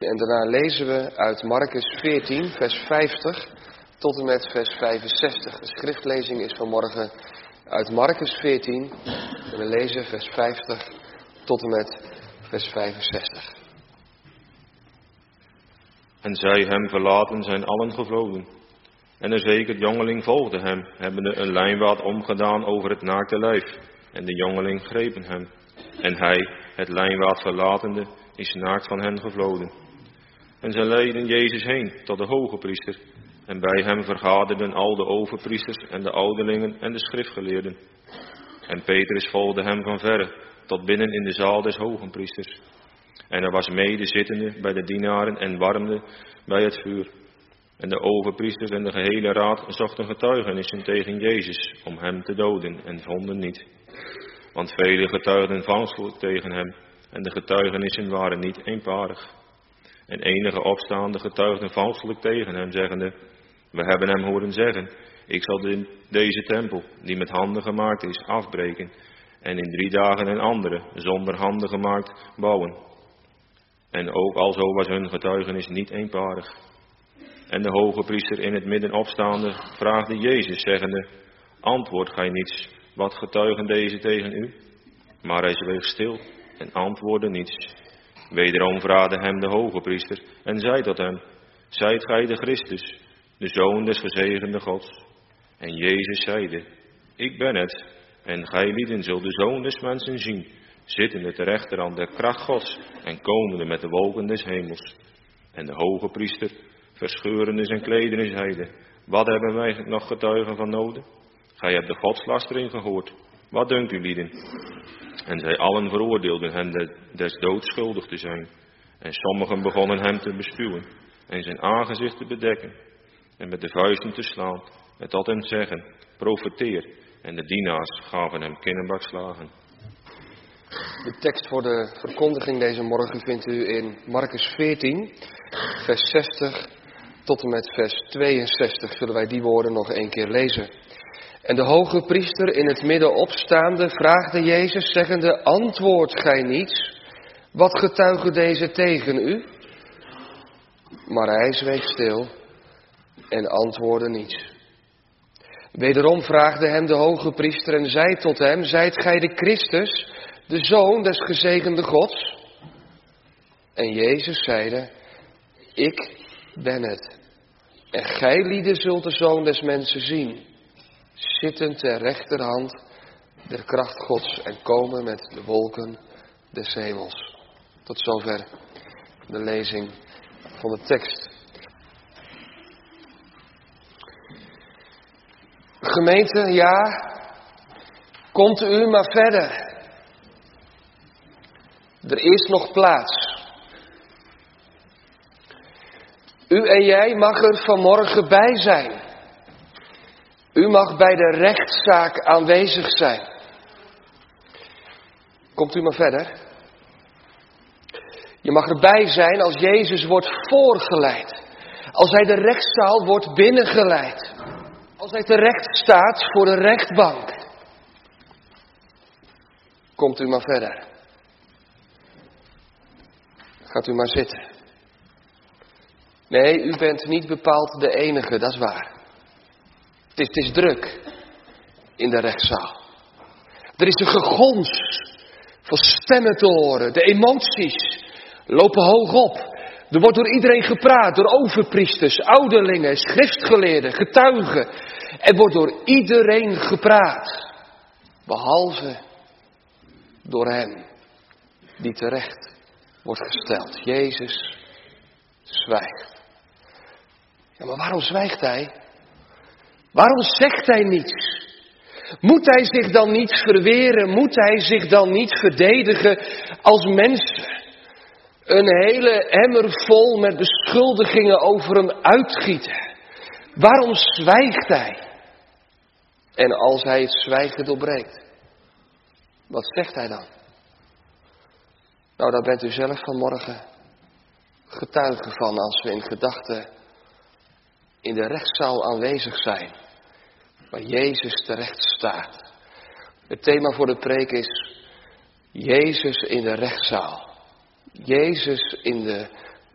en daarna lezen we uit Marcus 14, vers 50 tot en met vers 65. De schriftlezing is vanmorgen uit Marcus 14 en we lezen vers 50 tot en met vers 65. En zij hem verlaten zijn allen gevloden. En een zeker jongeling volgde hem, hebbende een lijnwaad omgedaan over het naakte lijf. En de jongeling grepen hem. En hij, het lijnwaad verlatende, is naakt van hen gevloden. En zij leidden Jezus heen tot de hoge priester. En bij hem vergaderden al de overpriesters en de ouderlingen en de schriftgeleerden. En Petrus volgde hem van verre, tot binnen in de zaal des hogenpriesters. En er was mede zittende bij de dienaren en warmde bij het vuur. En de overpriesters en de gehele raad zochten getuigenissen tegen Jezus om hem te doden en vonden niet. Want velen getuigden valselijk tegen hem en de getuigenissen waren niet eenparig. En enige opstaande getuigden valselijk tegen hem, zeggende: we hebben hem horen zeggen, ik zal deze tempel, die met handen gemaakt is, afbreken en in 3 dagen een andere, zonder handen gemaakt, bouwen. En ook alzo was hun getuigenis niet eenparig. En de hoge priester in het midden opstaande vraagde Jezus, zeggende: antwoordt gij niets, wat getuigen deze tegen u? Maar hij zweeg stil en antwoordde niets. Wederom vraagde hem de hoge priester en zei tot hem: zijt gij de Christus, de Zoon des gezegende Gods? En Jezus zeide: ik ben het, en gij lieden zult de Zoon des mensen zien, zittende ter rechterhand der kracht Gods en komende met de wolken des hemels. En de hoge priester, verscheurende zijn klederen, zeide: wat hebben wij nog getuigen van noden? Gij hebt de godslastering gehoord. Wat dunkt u, lieden? En zij allen veroordeelden hem des doods schuldig te zijn. En sommigen begonnen hem te bespuwen en zijn aangezicht te bedekken en met de vuisten te slaan en tot hem zeggen: profeteer. En de dienaars gaven hem kinnebakslagen. De tekst voor de verkondiging deze morgen vindt u in Marcus 14, vers 60 tot en met vers 62. Zullen wij die woorden nog 1 keer lezen. En de hoge priester in het midden opstaande vraagde Jezus, zeggende: antwoordt gij niets, wat getuigen deze tegen u? Maar hij zweeg stil en antwoordde niets. Wederom vraagde hem de hoge priester en zei tot hem: zijt gij de Christus, de Zoon des gezegende Gods? En Jezus zeide: ik ben het. En gij lieden zult de Zoon des mensen zien, zitten ter rechterhand der kracht Gods en komen met de wolken des hemels. Tot zover de lezing van de tekst. Gemeente, ja, komt u maar verder. Er is nog plaats. U en jij mag er vanmorgen bij zijn. U mag bij de rechtszaak aanwezig zijn. Komt u maar verder. Je mag erbij zijn als Jezus wordt voorgeleid. Als hij de rechtszaal wordt binnengeleid. Als hij terecht staat voor de rechtbank. Komt u maar verder. Gaat u maar zitten. Nee, u bent niet bepaald de enige, dat is waar. Het is druk in de rechtszaal. Er is een gegons van stemmen te horen. De emoties lopen hoog op. Er wordt door iedereen gepraat, door overpriesters, ouderlingen, schriftgeleerden, getuigen. Er wordt door iedereen gepraat. Behalve door hem die terecht wordt gesteld. Jezus zwijgt. Ja, maar waarom zwijgt hij? Waarom zegt hij niets? Moet hij zich dan niet verweren? Moet hij zich dan niet verdedigen als mensen een hele emmer vol met beschuldigingen over hem uitgieten? Waarom zwijgt hij? En als hij het zwijgen doorbreekt, wat zegt hij dan? Nou, daar bent u zelf vanmorgen getuige van als we in gedachten in de rechtszaal aanwezig zijn, waar Jezus terecht staat. Het thema voor de preek is Jezus in de rechtszaal. Jezus in de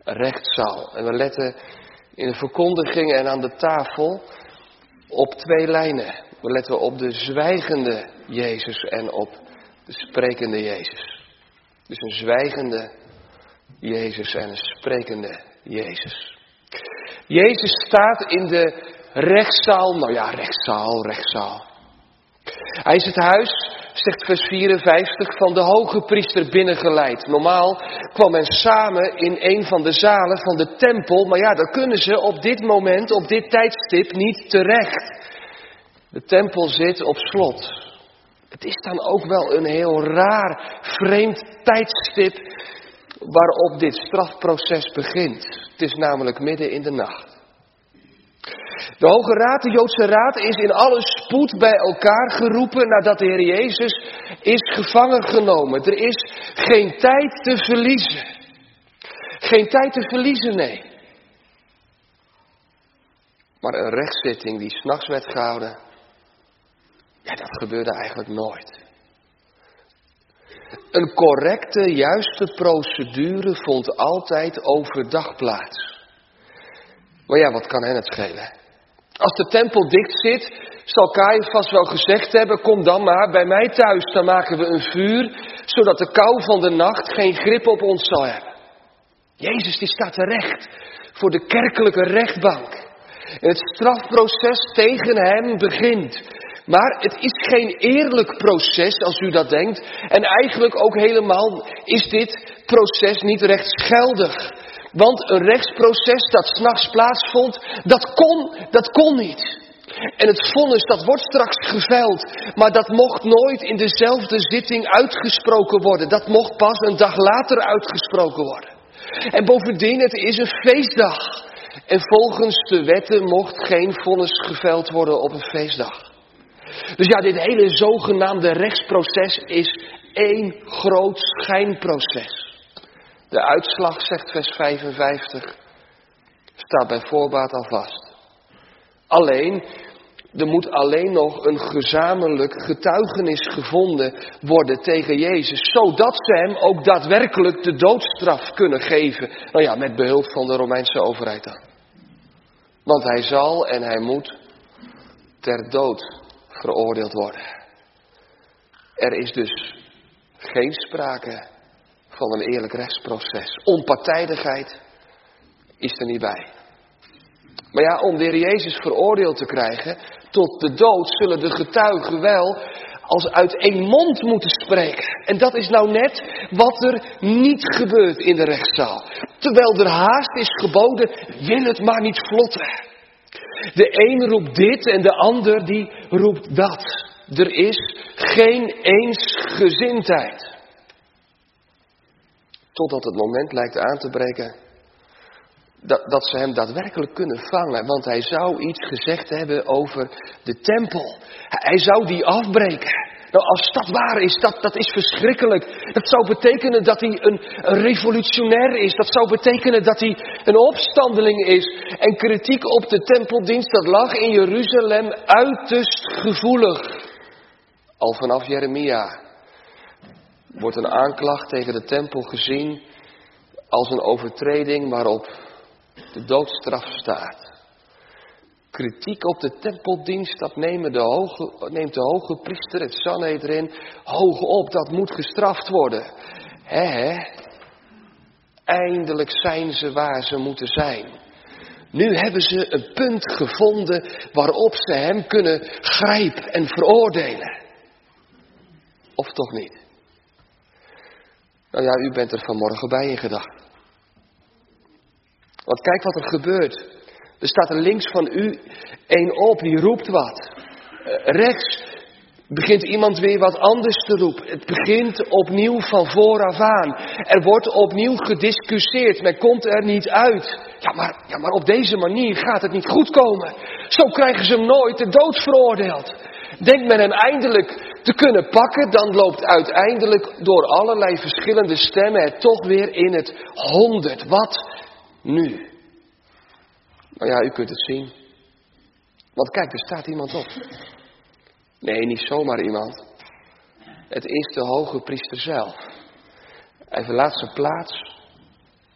rechtszaal. En we letten in de verkondiging en aan de tafel op 2 lijnen. We letten op de zwijgende Jezus en op de sprekende Jezus. Dus een zwijgende Jezus en een sprekende Jezus. Jezus staat in de rechtszaal. Nou ja, rechtszaal. Hij is het huis, zegt vers 54, van de hoge priester binnengeleid. Normaal kwam men samen in een van de zalen van de tempel. Maar ja, daar kunnen ze op dit moment, op dit tijdstip niet terecht. De tempel zit op slot. Het is dan ook wel een heel raar, vreemd tijdstip waarop dit strafproces begint. Het is namelijk midden in de nacht. De Hoge Raad, de Joodse Raad, is in alle spoed bij elkaar geroepen nadat de Heer Jezus is gevangen genomen. Er is geen tijd te verliezen. Geen tijd te verliezen, nee. Maar een rechtszitting die 's nachts werd gehouden, ja, dat gebeurde eigenlijk nooit. Een correcte, juiste procedure vond altijd overdag plaats. Maar ja, wat kan hen het schelen? Als de tempel dicht zit, zal Caiaphas wel gezegd hebben, kom dan maar bij mij thuis, dan maken we een vuur, zodat de kou van de nacht geen grip op ons zal hebben. Jezus die staat terecht voor de kerkelijke rechtbank. En het strafproces tegen hem begint. Maar het is geen eerlijk proces als u dat denkt. En eigenlijk ook helemaal is dit proces niet rechtsgeldig. Want een rechtsproces dat 's nachts plaatsvond, dat kon niet. En het vonnis dat wordt straks geveld. Maar dat mocht nooit in dezelfde zitting uitgesproken worden. Dat mocht pas een dag later uitgesproken worden. En bovendien, het is een feestdag. En volgens de wetten mocht geen vonnis geveld worden op een feestdag. Dus ja, dit hele zogenaamde rechtsproces is één groot schijnproces. De uitslag, zegt vers 55, staat bij voorbaat al vast. Alleen, er moet alleen nog een gezamenlijk getuigenis gevonden worden tegen Jezus, zodat ze hem ook daadwerkelijk de doodstraf kunnen geven. Nou ja, met behulp van de Romeinse overheid dan. Want hij zal en hij moet ter dood veroordeeld worden. Er is dus geen sprake van een eerlijk rechtsproces. Onpartijdigheid is er niet bij. Maar ja, om de Heer Jezus veroordeeld te krijgen tot de dood, zullen de getuigen wel als uit één mond moeten spreken. En dat is nou net wat er niet gebeurt in de rechtszaal. Terwijl er haast is geboden, wil het maar niet vlotten. De een roept dit en de ander die roept dat. Er is geen eensgezindheid. Totdat het moment lijkt aan te breken dat ze hem daadwerkelijk kunnen vangen. Want hij zou iets gezegd hebben over de tempel. Hij zou die afbreken. Nou, als dat waar is, dat is verschrikkelijk. Dat zou betekenen dat hij een revolutionair is. Dat zou betekenen dat hij een opstandeling is. En kritiek op de tempeldienst, dat lag in Jeruzalem uiterst gevoelig. Al vanaf Jeremia wordt een aanklacht tegen de tempel gezien als een overtreding waarop de doodstraf staat. Kritiek op de tempeldienst, dat neemt de hoge priester, het Sanhedrin, hoog op. Dat moet gestraft worden. Eindelijk zijn ze waar ze moeten zijn. Nu hebben ze een punt gevonden waarop ze hem kunnen grijpen en veroordelen. Of toch niet? Nou ja, u bent er vanmorgen bij in gedachten. Want kijk wat er gebeurt. Er staat er links van u één op, die roept wat. Rechts begint iemand weer wat anders te roepen. Het begint opnieuw van vooraf aan. Er wordt opnieuw gediscussieerd. Men komt er niet uit. Ja, maar op deze manier gaat het niet goed komen. Zo krijgen ze hem nooit de dood veroordeeld. Denkt men hem eindelijk te kunnen pakken, dan loopt uiteindelijk door allerlei verschillende stemmen het toch weer in het 100. Wat nu? Nou ja, u kunt het zien. Want kijk, er staat iemand op. Nee, niet zomaar iemand. Het is de hoge priester zelf. Hij verlaat zijn plaats.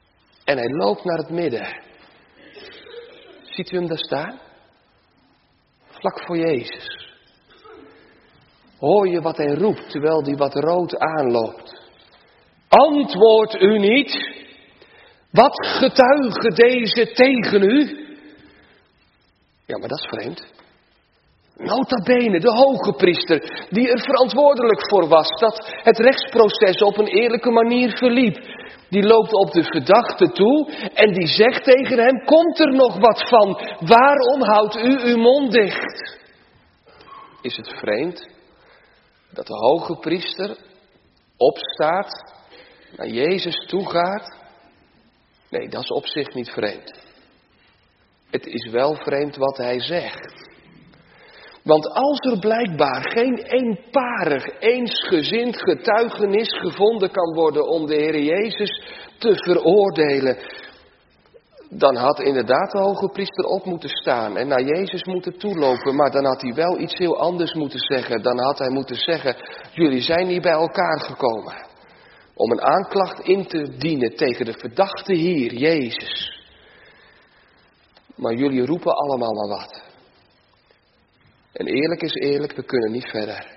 En hij loopt naar het midden. Ziet u hem daar staan? Vlak voor Jezus. Hoor je wat hij roept terwijl hij wat rood aanloopt? Antwoordt u niet? Wat getuigen deze tegen u? Ja, maar dat is vreemd. Nota bene, de hoge priester, die er verantwoordelijk voor was dat het rechtsproces op een eerlijke manier verliep. Die loopt op de verdachte toe en die zegt tegen hem, komt er nog wat van? Waarom houdt u uw mond dicht? Is het vreemd dat de hoge priester opstaat, naar Jezus toe gaat? Nee, dat is op zich niet vreemd. Het is wel vreemd wat hij zegt. Want als er blijkbaar geen eenparig, eensgezind getuigenis gevonden kan worden om de Heer Jezus te veroordelen, dan had inderdaad de hoge priester op moeten staan en naar Jezus moeten toelopen. Maar dan had hij wel iets heel anders moeten zeggen. Dan had hij moeten zeggen, jullie zijn hier bij elkaar gekomen om een aanklacht in te dienen tegen de verdachte hier, Jezus. Maar jullie roepen allemaal maar wat. En eerlijk is eerlijk, we kunnen niet verder.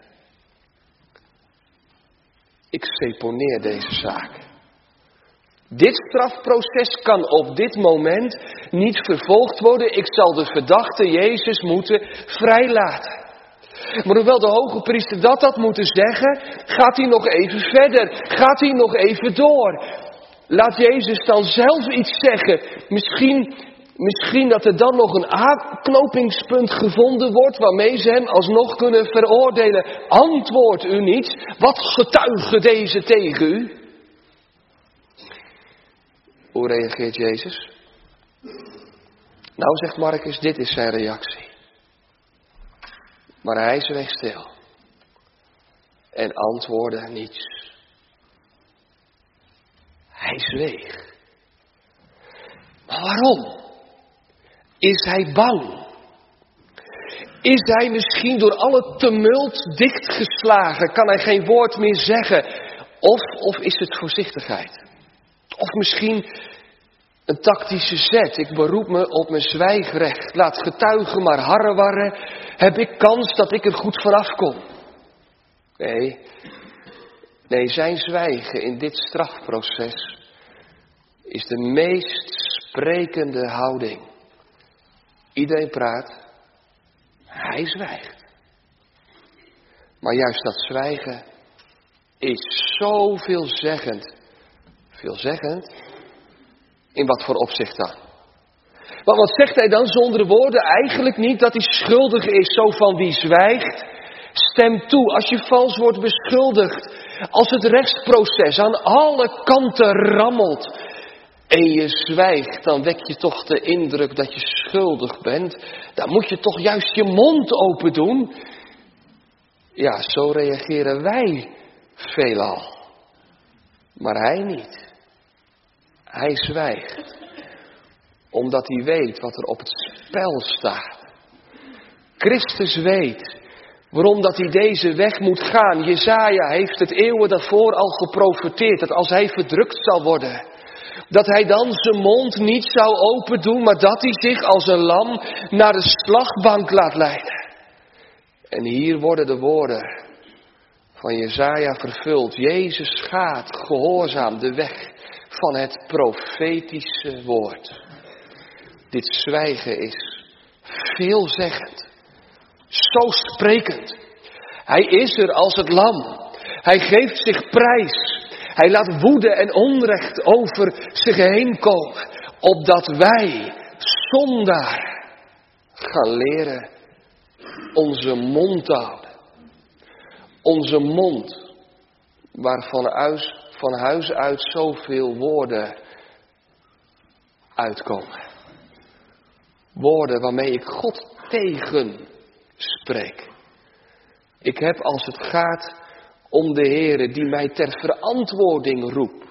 Ik seponeer deze zaak. Dit strafproces kan op dit moment niet vervolgd worden. Ik zal de verdachte Jezus moeten vrijlaten. Maar hoewel de hoge priester dat had moeten zeggen, gaat hij nog even verder. Gaat hij nog even door. Laat Jezus dan zelf iets zeggen. Misschien dat er dan nog een aanknopingspunt gevonden wordt waarmee ze hem alsnog kunnen veroordelen. Antwoordt u niet? Wat getuigen deze tegen u? Hoe reageert Jezus? Nou, zegt Marcus, dit is zijn reactie. Maar hij zweeg stil. En antwoordde niets. Hij zweeg. Maar waarom? Is hij bang? Is hij misschien door alle tumult dichtgeslagen? Kan hij geen woord meer zeggen? Of is het voorzichtigheid? Of misschien een tactische zet. Ik beroep me op mijn zwijgrecht. Laat getuigen maar harrewarren. Heb ik kans dat ik er goed vanaf kom? Nee, zijn zwijgen in dit strafproces is de meest sprekende houding. Iedereen praat, hij zwijgt. Maar juist dat zwijgen is zo veelzeggend. Veelzeggend? In wat voor opzicht dan? Maar wat zegt hij dan zonder woorden? Eigenlijk niet dat hij schuldig is, zo van wie zwijgt. Stem toe, als je vals wordt beschuldigd. Als het rechtsproces aan alle kanten rammelt. En je zwijgt, dan wek je toch de indruk dat je schuldig bent. Dan moet je toch juist je mond open doen. Ja, zo reageren wij veelal. Maar hij niet. Hij zwijgt. Omdat hij weet wat er op het spel staat. Christus weet waarom dat hij deze weg moet gaan. Jesaja heeft het eeuwen daarvoor al geprofeteerd. Dat als hij verdrukt zal worden, dat hij dan zijn mond niet zou open doen, maar dat hij zich als een lam naar de slagbank laat leiden. En hier worden de woorden van Jesaja vervuld. Jezus gaat gehoorzaam de weg van het profetische woord. Dit zwijgen is veelzeggend. Zo sprekend. Hij is er als het lam. Hij geeft zich prijs. Hij laat woede en onrecht over zich heen komen. Opdat wij, zondaar, gaan leren onze mond te houden. Onze mond, waarvan van huis uit zoveel woorden uitkomen. Woorden waarmee ik God tegenspreek. Ik heb, als het gaat om de Heere die mij ter verantwoording roept.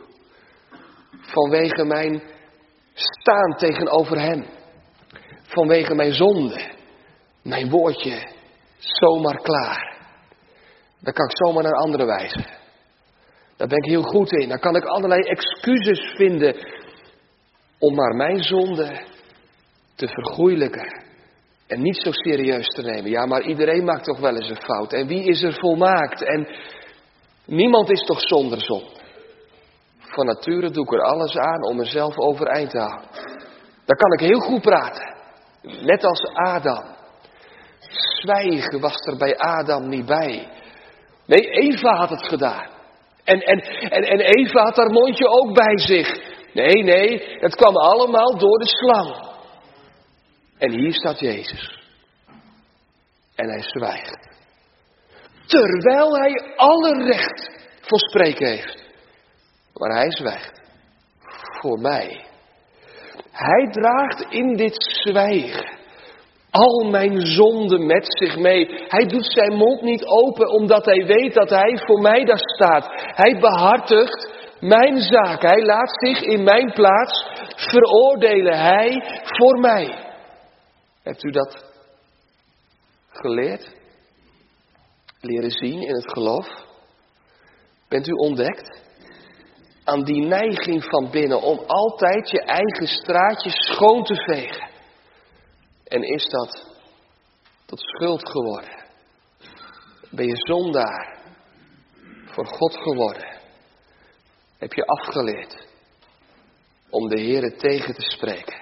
Vanwege mijn staan tegenover hem. Vanwege mijn zonde. Mijn woordje zomaar klaar. Dan kan ik zomaar naar anderen wijzen. Daar ben ik heel goed in. Dan kan ik allerlei excuses vinden. om maar mijn zonde te vergoeilijken. En niet zo serieus te nemen. Ja, maar iedereen maakt toch wel eens een fout. En wie is er volmaakt? En niemand is toch zonder zonde. Van nature doe ik er alles aan om mezelf overeind te houden. Dan kan ik heel goed praten. Net als Adam. Zwijgen was er bij Adam niet bij. Nee, Eva had het gedaan. En Eva had haar mondje ook bij zich. Nee, het kwam allemaal door de slang. En hier staat Jezus. En hij zwijgt. Terwijl hij alle recht van spreken heeft. Maar hij zwijgt. Voor mij. Hij draagt in dit zwijgen al mijn zonden met zich mee. Hij doet zijn mond niet open omdat hij weet dat hij voor mij daar staat. Hij behartigt mijn zaak. Hij laat zich in mijn plaats veroordelen. Hij voor mij. Hebt u dat geleerd? Leren zien in het geloof? Bent u ontdekt? Aan die neiging van binnen om altijd je eigen straatjes schoon te vegen. En is dat tot schuld geworden? Ben je zondaar voor God geworden? Heb je afgeleerd om de Heere tegen te spreken?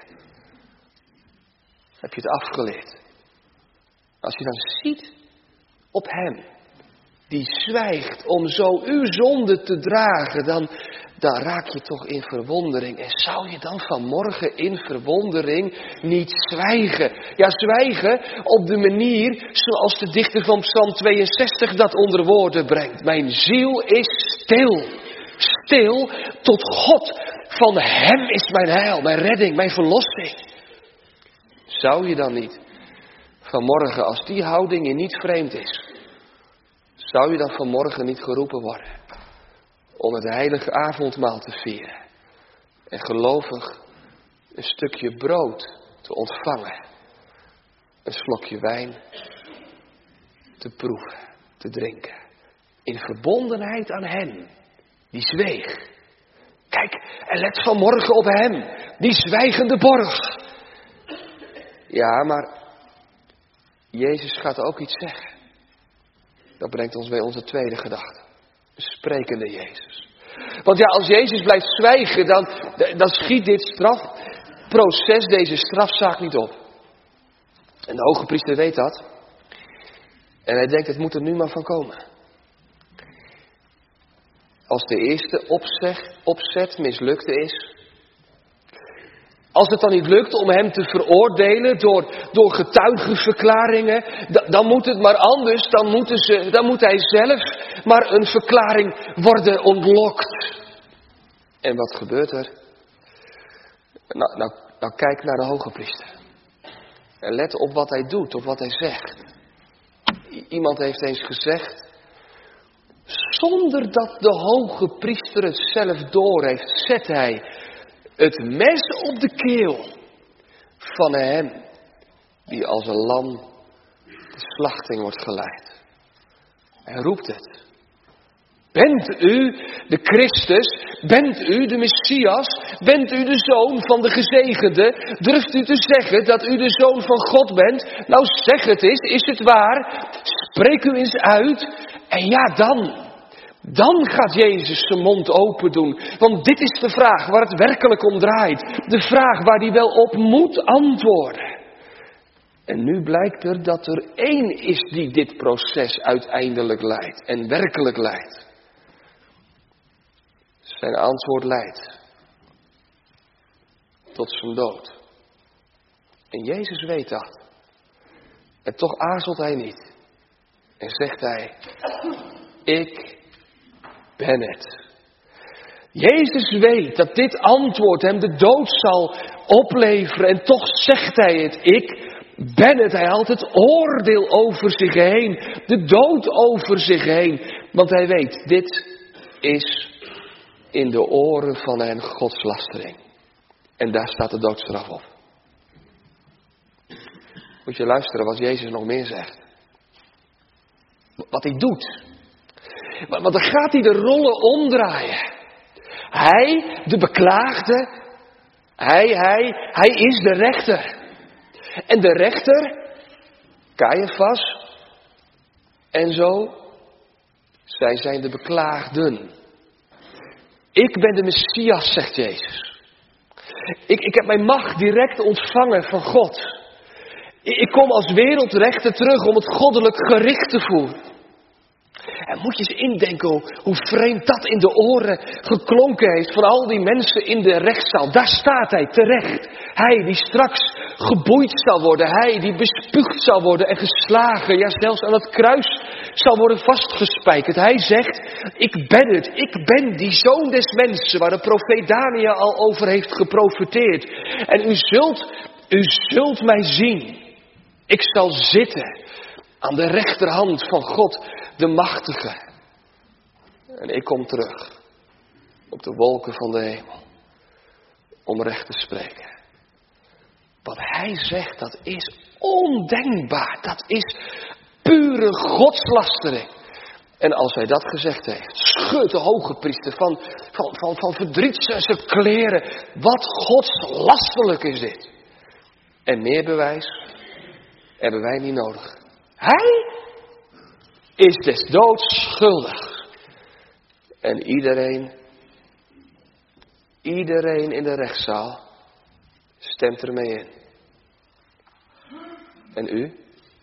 Heb je het afgeleerd? Als je dan ziet op hem, die zwijgt om zo uw zonde te dragen, dan raak je toch in verwondering. En zou je dan vanmorgen in verwondering niet zwijgen? Ja, zwijgen op de manier zoals de dichter van Psalm 62 dat onder woorden brengt. Mijn ziel is stil. Stil tot God. Van hem is mijn heil, mijn redding, mijn verlossing. Zou je dan niet vanmorgen, als die houding je niet vreemd is, zou je dan vanmorgen niet geroepen worden om het heilige avondmaal te vieren en gelovig een stukje brood te ontvangen, een slokje wijn te proeven, te drinken, in verbondenheid aan hem die zweeg. Kijk, en let vanmorgen op hem, die zwijgende borg. Ja, maar Jezus gaat ook iets zeggen. Dat brengt ons bij onze tweede gedachte. De sprekende Jezus. Want ja, als Jezus blijft zwijgen, dan schiet dit strafproces, deze strafzaak niet op. En de hoge priester weet dat. En hij denkt, het moet er nu maar van komen. Als de eerste opzet mislukte is. Als het dan niet lukt om hem te veroordelen door getuigenverklaringen, dan moet het maar anders, dan moet hij zelf maar een verklaring worden ontlokt. En wat gebeurt er? Nou kijk naar de hoge priester. En let op wat hij doet, op wat hij zegt. Iemand heeft eens gezegd, zonder dat de hoge priester het zelf doorheeft, zet hij het mes op de keel van hem die als een lam de slachting wordt geleid. Hij roept het. Bent u de Christus? Bent u de Messias? Bent u de Zoon van de Gezegende? Durft u te zeggen dat u de Zoon van God bent? Nou, zeg het eens, is het waar? Spreek u eens uit. En ja, dan gaat Jezus zijn mond open doen. Want dit is de vraag waar het werkelijk om draait. De vraag waar hij wel op moet antwoorden. En nu blijkt er dat er één is die dit proces uiteindelijk leidt. En werkelijk leidt. Zijn antwoord leidt tot zijn dood. En Jezus weet dat. En toch aarzelt hij niet. En zegt hij, ik ben het. Jezus weet dat dit antwoord hem de dood zal opleveren. En toch zegt hij het. Ik ben het. Hij haalt het oordeel over zich heen. De dood over zich heen. Want hij weet, dit is in de oren van hen godslastering. En daar staat de doodstraf op. Moet je luisteren wat Jezus nog meer zegt. Wat hij doet. Want dan gaat hij de rollen omdraaien. Hij, de beklaagde, Hij is de rechter. En de rechter, Caiaphas en zo, zij zijn de beklaagden. Ik ben de Messias, zegt Jezus. Ik heb mijn macht direct ontvangen van God. Ik kom als wereldrechter terug om het goddelijk gericht te voeren. En moet je eens indenken hoe vreemd dat in de oren geklonken heeft van al die mensen in de rechtszaal. Daar staat hij terecht. Hij die straks geboeid zal worden. Hij die bespuugd zal worden en geslagen. Ja, zelfs aan het kruis zal worden vastgespijkerd. Hij zegt, ik ben het. Ik ben die zoon des mensen waar de profeet Daniel al over heeft geprofeteerd. En u zult mij zien. Ik zal zitten aan de rechterhand van God, de machtige. En ik kom terug op de wolken van de hemel om recht te spreken. Wat hij zegt, dat is ondenkbaar. Dat is pure godslastering. En als hij dat gezegd heeft, schudt de hoge priester van verdriet zijn kleren. Wat godslastelijk is dit. En meer bewijs hebben wij niet nodig. Hij is des doods schuldig. En iedereen in de rechtszaal stemt ermee in. En u?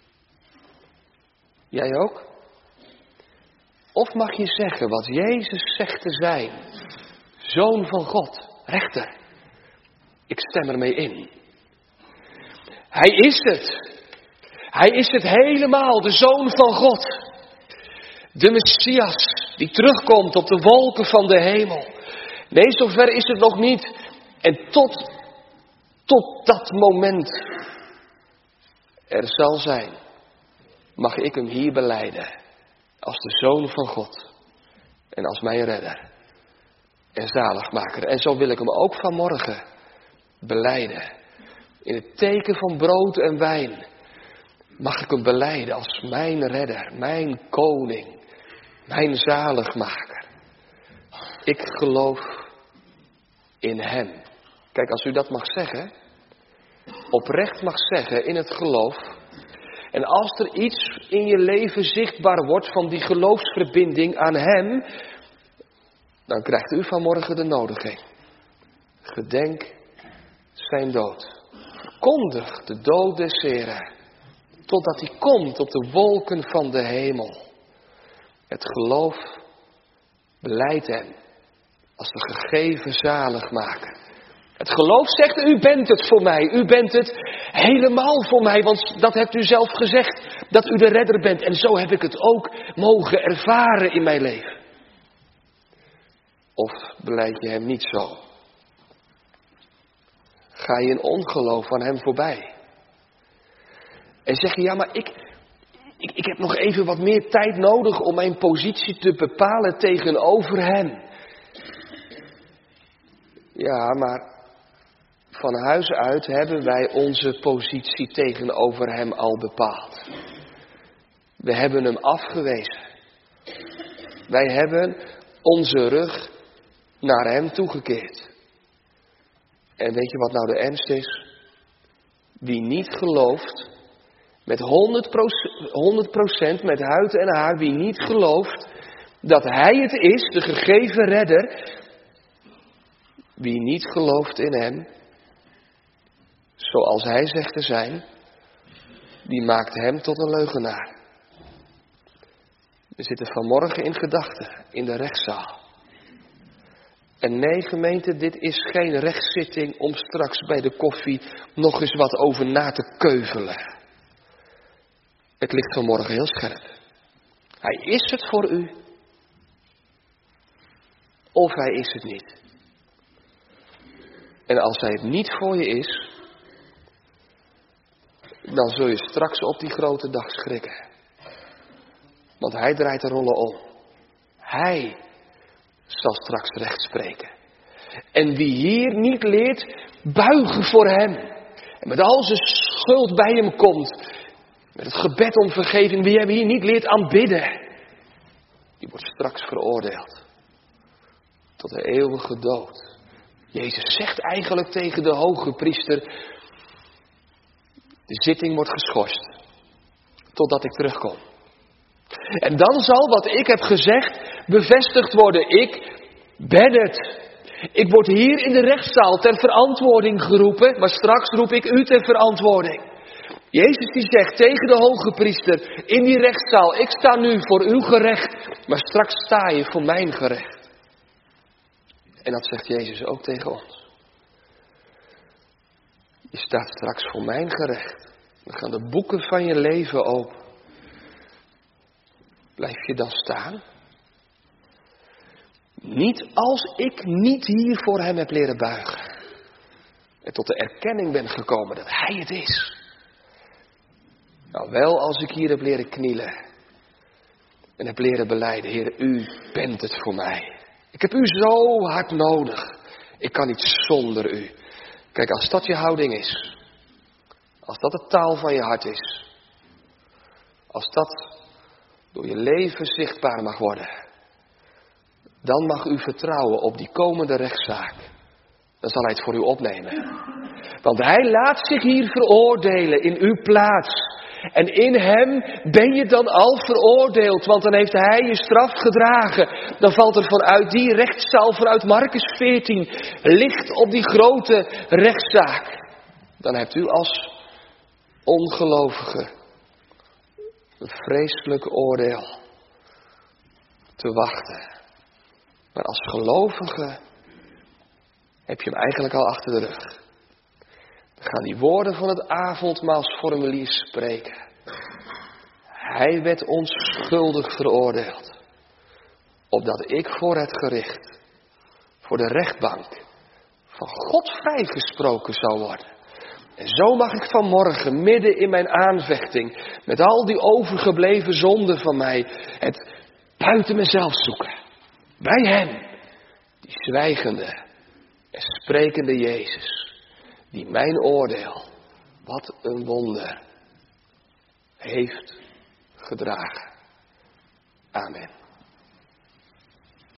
Jij ook? Of mag je zeggen wat Jezus zegt te zijn? Zoon van God, rechter. Ik stem ermee in. Hij is het. Hij is het helemaal, de Zoon van God. De Messias, die terugkomt op de wolken van de hemel. Nee, zover is het nog niet. En tot dat moment er zal zijn, mag ik hem hier belijden. Als de Zoon van God. En als mijn redder. En zaligmaker. En zo wil ik hem ook vanmorgen belijden. In het teken van brood en wijn. Mag ik hem belijden als mijn redder, mijn koning, mijn zaligmaker. Ik geloof in hem. Kijk, als u dat mag zeggen, oprecht mag zeggen in het geloof. En als er iets in je leven zichtbaar wordt van die geloofsverbinding aan hem, dan krijgt u vanmorgen de nodiging. Gedenk zijn dood. Verkondig de dood des Heren. Totdat hij komt op de wolken van de hemel. Het geloof beleidt hem als de gegeven zaligmaker. Het geloof zegt, u bent het voor mij. U bent het helemaal voor mij. Want dat hebt u zelf gezegd, dat u de redder bent. En zo heb ik het ook mogen ervaren in mijn leven. Of belijd je hem niet zo? Ga je in ongeloof aan hem voorbij? En zeg je, ja, maar ik heb nog even wat meer tijd nodig om mijn positie te bepalen tegenover hem. Ja, maar van huis uit hebben wij onze positie tegenover hem al bepaald. We hebben hem afgewezen. Wij hebben onze rug naar hem toegekeerd. En weet je wat nou de ernst is? Wie niet gelooft, met 100% met huid en haar, wie niet gelooft dat hij het is, de gegeven redder. Wie niet gelooft in hem, zoals hij zegt te zijn, die maakt hem tot een leugenaar. We zitten vanmorgen in gedachten in de rechtszaal. En nee, gemeente, dit is geen rechtszitting om straks bij de koffie nog eens wat over na te keuvelen. Het ligt vanmorgen heel scherp. Hij is het voor u. Of hij is het niet. En als hij het niet voor je is, dan zul je straks op die grote dag schrikken. Want hij draait de rollen om. Hij zal straks recht spreken. En wie hier niet leert buigen voor hem. En met al zijn schuld bij hem komt. Met het gebed om vergeving. Wie hem hier niet leert aanbidden. Die wordt straks veroordeeld. Tot de eeuwige dood. Jezus zegt eigenlijk tegen de hoge priester: de zitting wordt geschorst totdat ik terugkom. En dan zal wat ik heb gezegd bevestigd worden. Ik ben het. Ik word hier in de rechtszaal ter verantwoording geroepen, maar straks roep ik u ter verantwoording. Jezus die zegt tegen de hoge priester in die rechtszaal: ik sta nu voor uw gerecht, maar straks sta je voor mijn gerecht. En dat zegt Jezus ook tegen ons. Je staat straks voor mijn gerecht. Dan gaan de boeken van je leven open. Blijf je dan staan? Niet als ik niet hier voor hem heb leren buigen. En tot de erkenning ben gekomen dat hij het is. Nou, wel als ik hier heb leren knielen. En heb leren belijden: Heer, u bent het voor mij. Ik heb u zo hard nodig. Ik kan niet zonder u. Kijk, als dat je houding is. Als dat de taal van je hart is. Als dat door je leven zichtbaar mag worden. Dan mag u vertrouwen op die komende rechtszaak. Dan zal hij het voor u opnemen. Want hij laat zich hier veroordelen in uw plaats. En in hem ben je dan al veroordeeld. Want dan heeft hij je straf gedragen. Dan valt er vanuit die rechtszaal, vanuit Marcus 14, licht op die grote rechtszaak. Dan hebt u als ongelovige een vreselijk oordeel te wachten. Maar als gelovige heb je hem eigenlijk al achter de rug. Dan gaan die woorden van het avondmaalsformulier spreken. Hij werd onschuldig veroordeeld. Opdat ik voor het gericht, voor de rechtbank, van God vrijgesproken zou worden. En zo mag ik vanmorgen midden in mijn aanvechting, met al die overgebleven zonden van mij, het buiten mezelf zoeken. Bij hem, die zwijgende en sprekende Jezus, die mijn oordeel, wat een wonder, heeft gedragen. Amen.